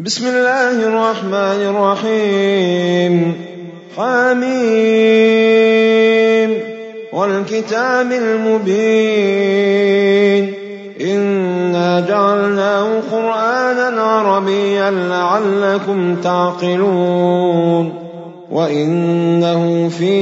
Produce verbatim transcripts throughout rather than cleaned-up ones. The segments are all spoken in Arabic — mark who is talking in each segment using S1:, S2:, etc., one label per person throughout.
S1: بسم الله الرحمن الرحيم حميم والكتاب المبين إنا جعلناه قرآنا عربيا لعلكم تعقلون وإنه في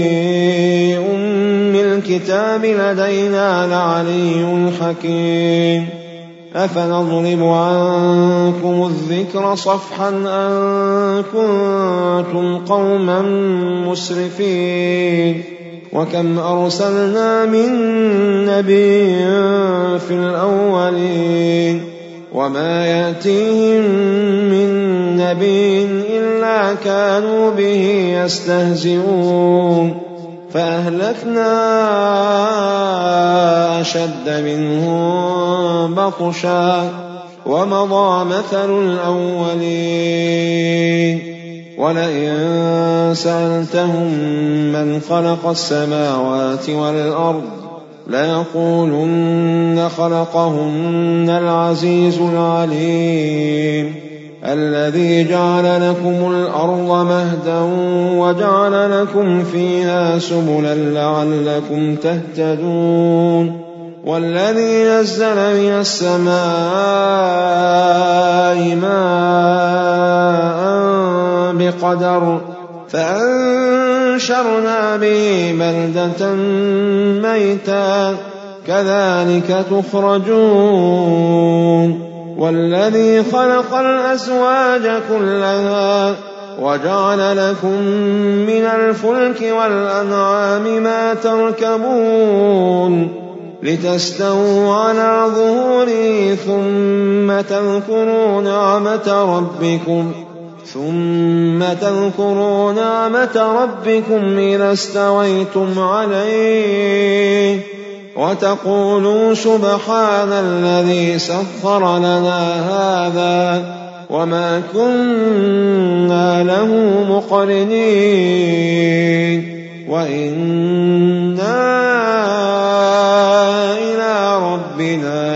S1: أم الكتاب لدينا لعلي حكيم أفنضرب عنكم الذكر صفحا أن كنتم قوما مسرفين وكم أرسلنا من نبي في الأولين وما يأتيهم من نبي إلا كانوا به يستهزئون فأهلكنا أشد منهم بطشا ومضى مثل الأولين ولئن سألتهم من خلق السماوات والأرض ليقولن خلقهن العزيز العليم الذي جعل لكم الأرض مهدا وجعل لكم فيها سبلا لعلكم تهتدون والذي نزل من السماء ماء بقدر فأنشرنا به بلدة ميتا كذلك تخرجون والذي خلق الأزواج كلها وجعل لكم من الفلك والأنعام ما تركبون لتستووا على ظهوره ثم تذكروا نعمة ربكم ثم تذكروا نعمة ربكم إذا استويتم عليه وتقولوا سبحان الذي سخر لنا هذا وما كنا له مقرنين وإنا إلى ربنا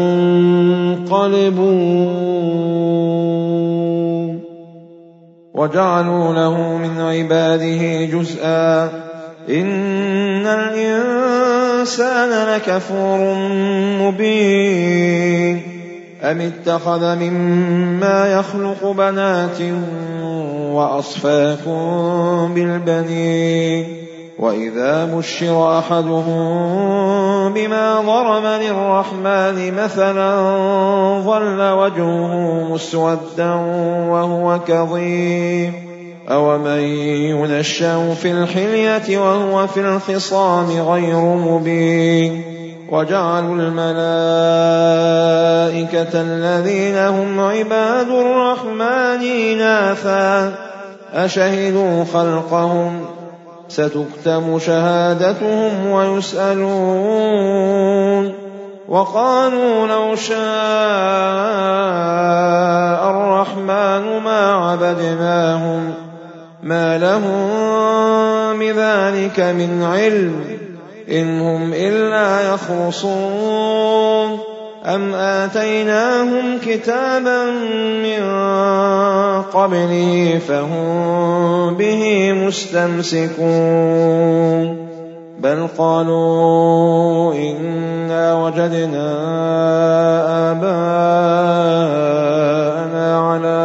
S1: لمنقلبون وجعلوا له من عباده جزءا إن الإنسان لكفور مبين أم اتخذ مما يخلق بنات وأصفاكم بالبنين وإذا بشر أحدهم بما ضرب للرحمن مثلا ظل وجهه مسودا وهو كظيم أومن ينشأ في الحلية وهو في الخصام غير مبين وجعلوا الملائكة الذين هم عباد الرحمن إناثا أشهدوا خلقهم ستكتب شهادتهم ويسألون وقالوا لو شاء الرحمن ما عبدناهم ما لهم بذلك من علم إن هم إلا يخرصون أم آتيناهم كتابا من قبله فهم به مستمسكون بل قالوا إنا وجدنا آباءنا على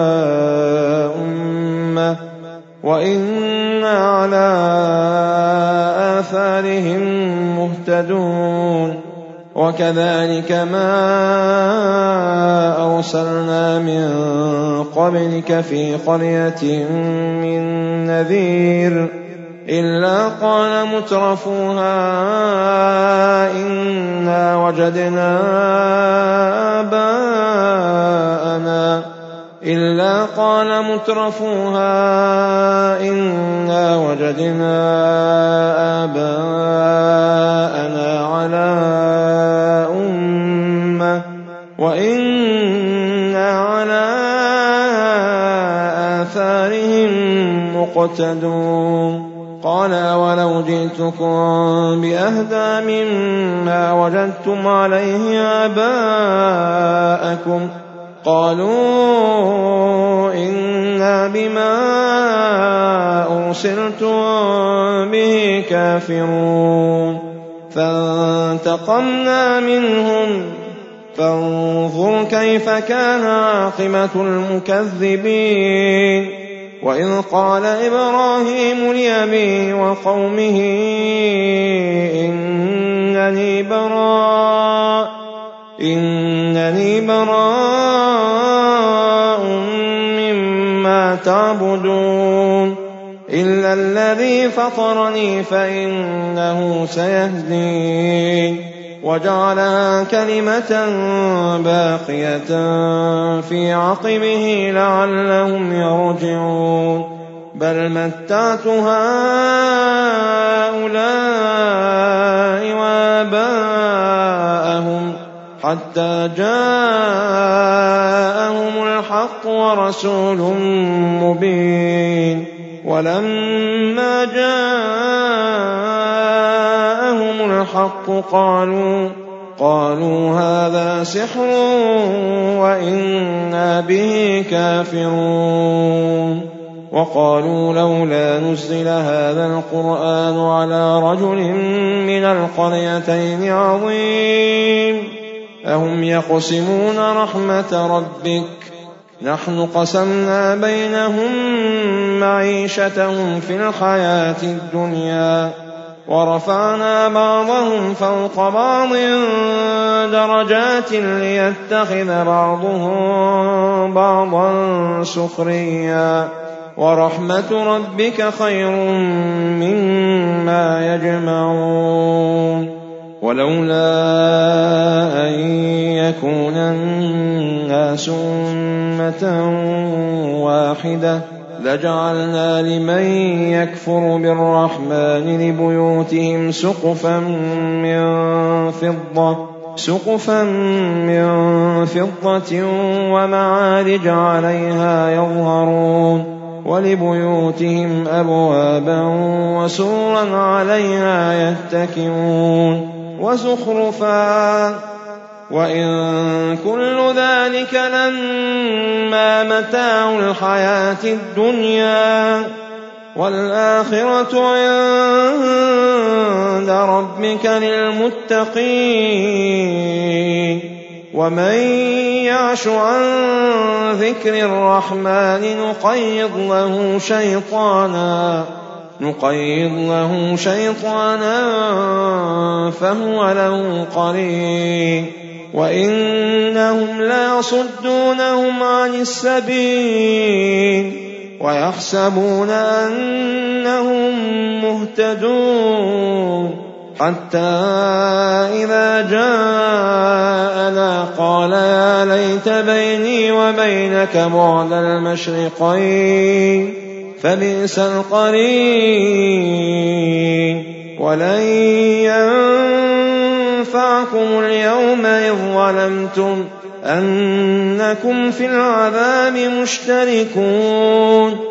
S1: أمة وإنا على آثارهم مهتدون وكذلك ما أرسلنا من قبلك في قرية من نذير إلا قال مترفوها إنا وجدنا آباءنا إلا قال مترفوها إنا وجدنا آباءنا على أمة وإنا على آثارهم مقتدون قال ولو جئتكم بأهدى مما وجدتم عليه آباءكم قالوا إنا بما أرسلتم به كافرون فانتقمنا منهم فانظر كيف كان عاقبة المكذبين وإذ قال إبراهيم لأبيه وقومه إنني براء إنني براء مما تعبدون إلا الذي فطرني فإنه سيهدين وجعلها كلمة باقية في عقبه لعلهم يرجعون بل متعت هؤلاء وآباءهم حتى جاءهم الحق ورسول مبين ولما جاءهم الحق قالوا قالوا هذا سحر وإنا به كافرون وقالوا لولا نزل هذا القرآن على رجل من القريتين عظيم أهم يقسمون رحمة ربك نحن قسمنا بينهم معيشتهم في الحياة الدنيا ورفعنا بعضهم فوق بعض درجات ليتخذ بعضهم بعضا سخريا ورحمة ربك خير مما يجمعون ولولا أن يكون الناس أمة واحدة لجعلنا لمن يكفر بالرحمن لبيوتهم سقفا من فضة سقفا من فضة ومعارج عليها يظهرون ولبيوتهم أبوابا وسورا عليها يتكئون وزخرفا وإن كل ذلك لما متاع الحياة الدنيا والآخرة عند ربك للمتقين ومن يعش عن ذكر الرحمن نقيض له شيطانا نقيض له شيطانا فهو له قرين وإنهم ليصدونهم عن السبيل ويحسبون أنهم مهتدون حتى إذا جاءنا قال يا ليت بيني وبينك بعد المشرقين فبئس القرين ولن ينفعكم اليوم إذ ظلمتم أنكم في العذاب مشتركون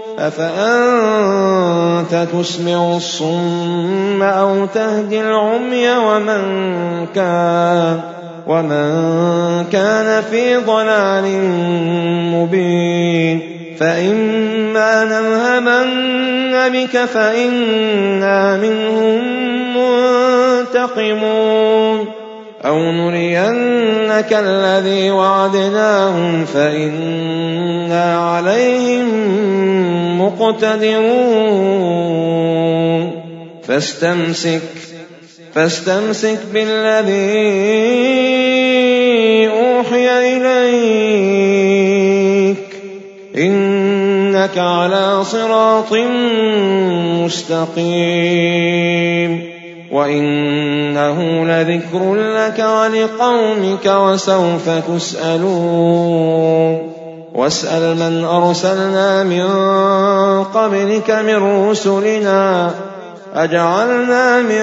S1: أفأنت تسمع الصم أو تهدي العمي ومن كان ومن كان في ضلال مبين فإما نذهبن بك فإنا منهم منتقمون أو نرينك الذي وعدناهم فإنا عليهم مقتدرون فاستمسك فاستمسك بالذي أوحي إليك إنك على صراط مستقيم وإنه لذكر لك ولقومك وسوف تسألون واسأل من أرسلنا من قبلك من رسلنا أجعلنا من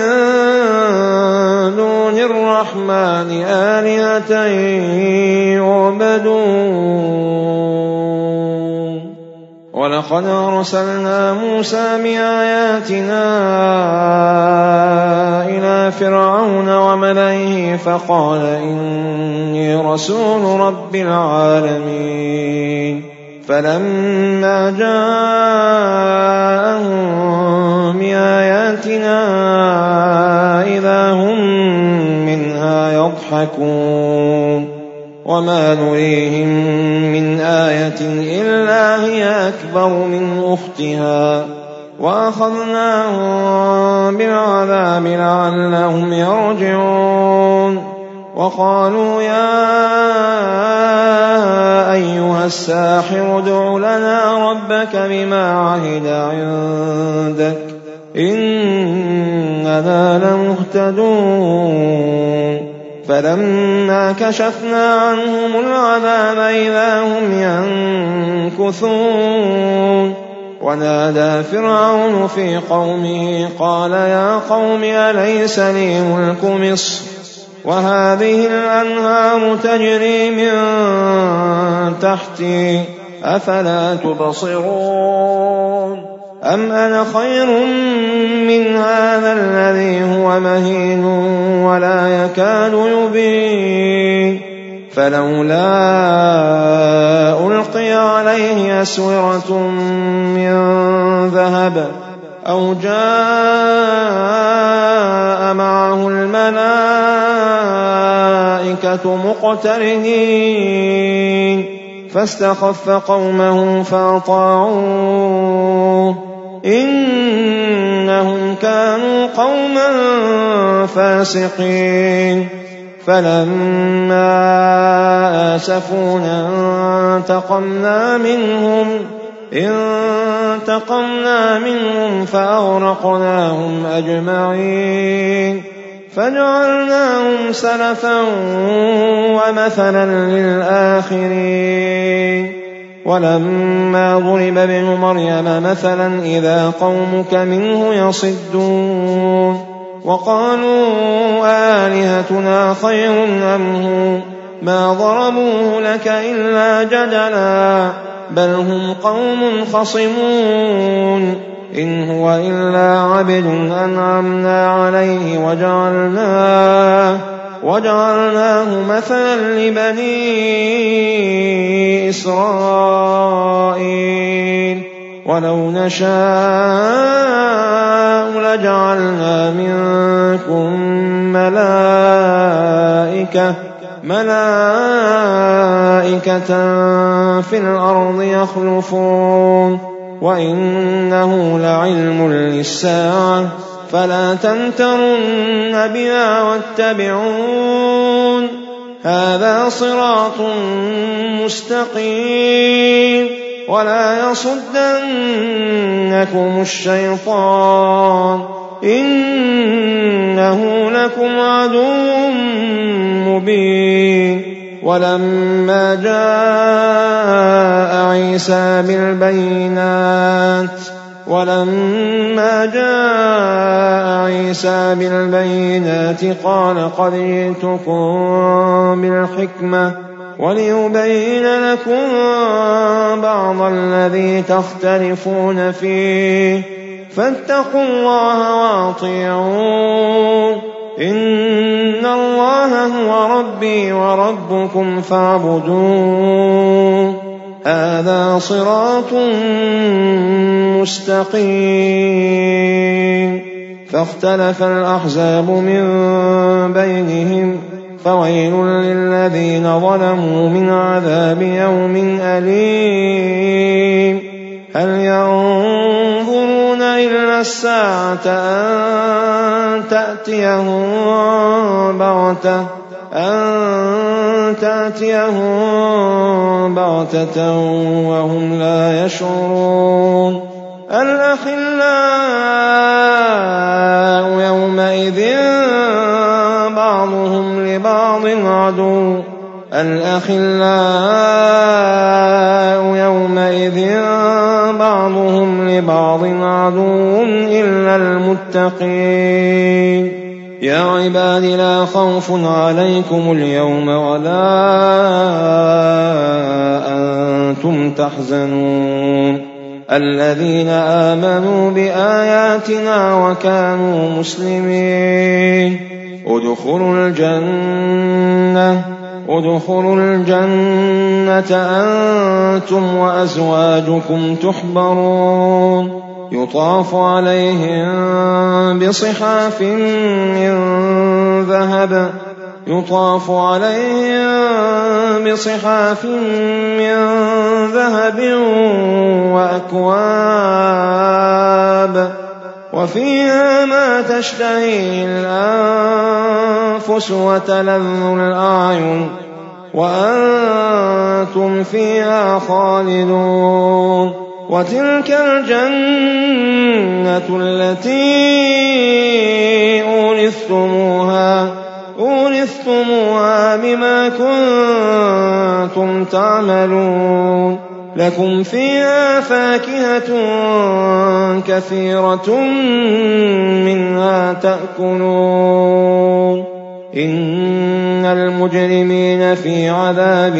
S1: دون الرحمن آلهة يعبدون ولقد ولقد أرسلنا موسى بآياتنا إلى فرعون وملئه فقال إني رسول رب العالمين فلما جاءهم بآياتنا إذا هم منها يضحكون وما نريهم من آية إلا هي أكبر من أختها وأخذناهم بالعذاب لعلهم يرجعون وقالوا يا أيها الساحر ادع لنا ربك بما عهد عندك إننا لمهتدون فلما كشفنا عنهم العذاب إذا هم ينكثون ونادى فرعون في قومه قال يا قوم أليس لي ملك مصر وهذه الأنهار تجري من تحتي أفلا تبصرون أم أنا خير من هذا الذي هو مهين ولا يكاد يبين فلولا ألقي عليه أسورة من ذهب أو جاء معه الملائكة مقترنين فاستخف قومه فأطاعوه إنهم كانوا قوما فاسقين فلما آسفونا انتقمنا منهم انتقمنا منهم فأغرقناهم أجمعين فجعلناهم سلفا ومثلا للآخرين ولما ضرب ابن مريم مثلا إذا قومك منه يصدون وقالوا آلهتنا خير أم هو ما ضربوه لك إلا جدلا بل هم قوم خصمون إن هو إلا عبد أنعمنا عليه وجعلناه وجعلناه مثلا لبني إسرائيل ولو نشاء لجعلنا منكم ملائكة ملائكة في الأرض يخلفون وإنه لعلم للساعة فلا تمترن بها واتبعون هذا صراط مستقيم ولا يصدنكم الشيطان إنه لكم عدو مبين ولما جاء عيسى بالبينات ولما جاء عيسى بالبينات قال قد جئتكم بالحكمة وليبين لكم بعض الذي تختلفون فيه فاتقوا الله وأطيعون إن الله هو ربي وربكم فاعبدوه هذا صراط مستقيم فاختلف الأحزاب من بينهم فويل للذين ظلموا من عذاب يوم أليم هل ينظرون إلا الساعة أن تأتيهم بغتة أن تأتيهم بغتة وهم لا يشعرون الأخلاء يومئذ بعضهم لبعض عدو الأخلاء يومئذ بعضهم لبعض عدو إلا المتقين يا عباد لا خوف عليكم اليوم ولا أنتم تحزنون الذين آمنوا بآياتنا وكانوا مسلمين ادخلوا الجنة ادخلوا الجنة أنتم وأزواجكم تحبرون يطاف عليهم بصحاف من ذهب يطاف عليهم بصحاف من ذهب وأكواب وفيها ما تشتهي الأنفس وتلذ الأعين وأنتم فيها خالدون وتلك الجنة التي أورثتموها أورثتموها بما كنتم تعملون لكم فيها فاكهة كثيرة منها تأكلون إن المجرمين في عذاب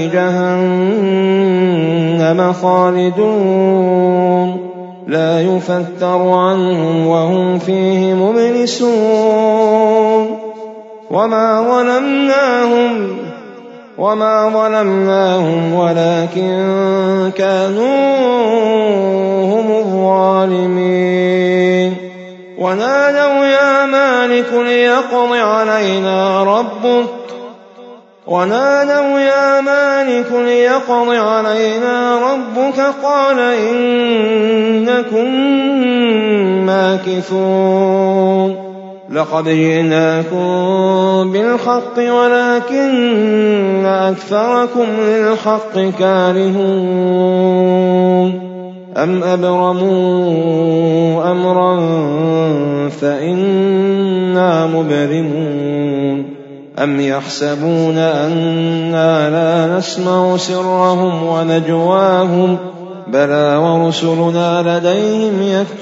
S1: جهنم خالدون لا يفتر عنهم وهم فيه مبلسون وما ظلمناهم وما ظلمناهم ولكن كانوا هم الظالمين ونادوا يا مالك ليقض علينا ربك ونادوا يا مالك ليقض علينا ربك قال إنكم ماكثون لقد جئناكم بالحق ولكن أكثركم للحق كارهون أم أبرموا أمرا فإنا مبرمون أم يحسبون أنا لا نسمع سرهم ونجواهم بلى ورسلنا لديهم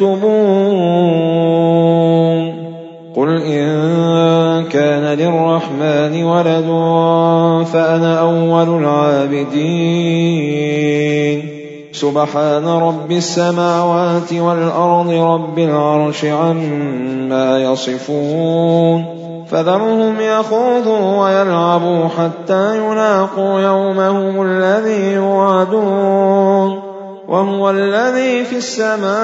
S1: يكتبون قل إن كان للرحمن ولد فأنا أول العابدين سبحان رب السماوات والأرض رب العرش عما يصفون فذرهم يخوضوا ويلعبوا حتى يلاقوا يومهم الذي يوعدون وهو الذي في السماء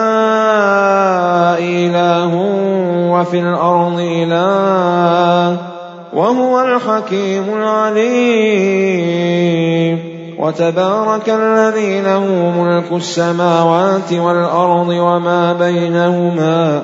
S1: إله وفي الأرض إله وهو الحكيم العليم وتبارك الذي له ملك السماوات والأرض وما بينهما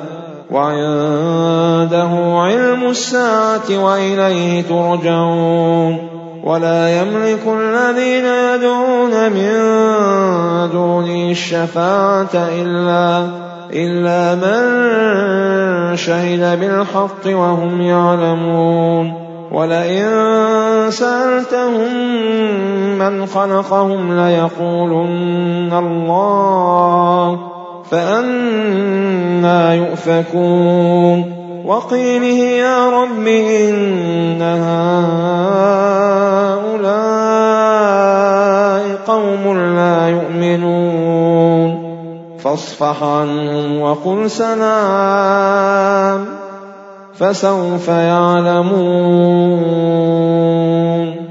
S1: وعنده علم الساعة وإليه ترجعون ولا يملك الذين يدعون من دونه الشفاعة إلا, إلا من شهد بالحق وهم يعلمون ولئن سألتهم من خلقهم ليقولن الله فأنى يؤفكون وقيله يا رب إن هؤلاء قوم لا يؤمنون فاصفح عنهم وقل سلام فسوف يعلمون